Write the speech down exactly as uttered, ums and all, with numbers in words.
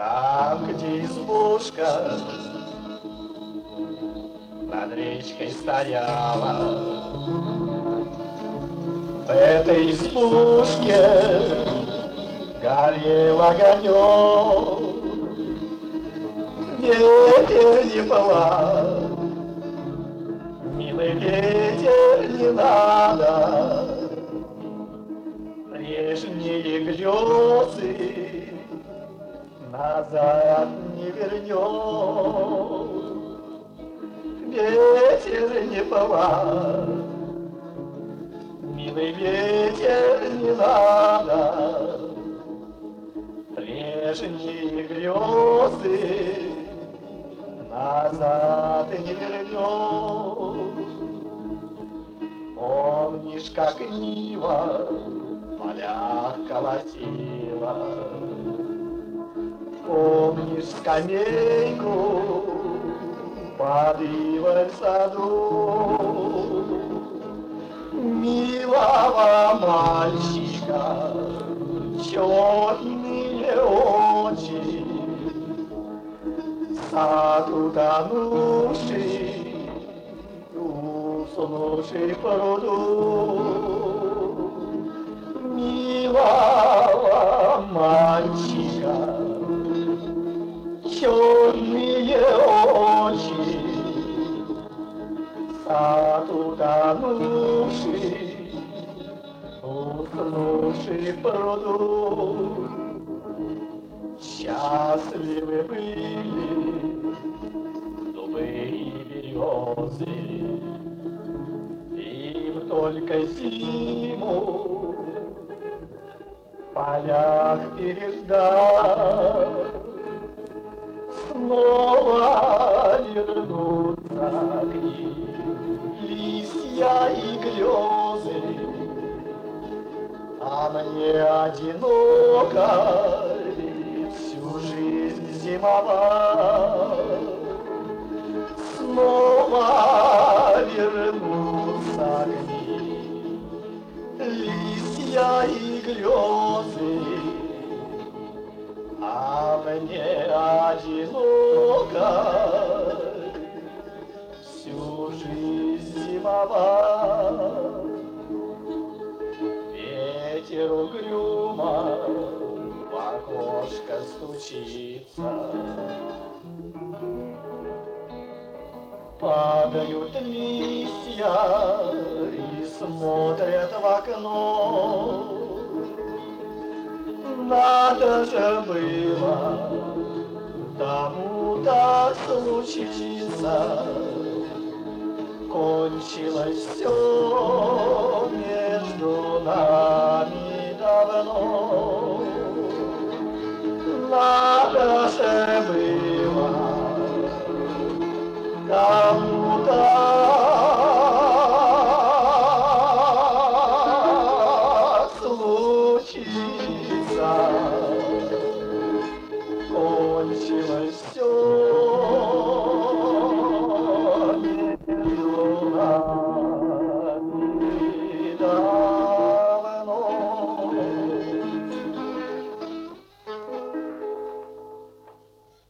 Там, где избушка над речкой стояла, в этой избушке горел огонек. Ветер не была, милый ветер, не надо, прежние грезы назад не вернем. Ветер не была, милый ветер, не надо, прежние грезы назад не вернем. Помнишь, как Нива в полях колосила? Помнишь скамейку под ивой в саду? Милого мальчика, черные очи, сад утонувший, уснувший в пруду. Милого мальчика, черные очи, сад утонувший, уснувший в пруду. Счастливы были дубы и березы, им только зиму в полях переждать. Снова вернутся к ним листья и грезы, а мне одиноко всю жизнь зимовать. Снова вернутся к ним листья и грезы, а мне одиноко всю жизнь зимовать. Ветер угрюмо в окошко стучится, падают листья и смотрят в окно. Надо же было тому так случиться, кончилось все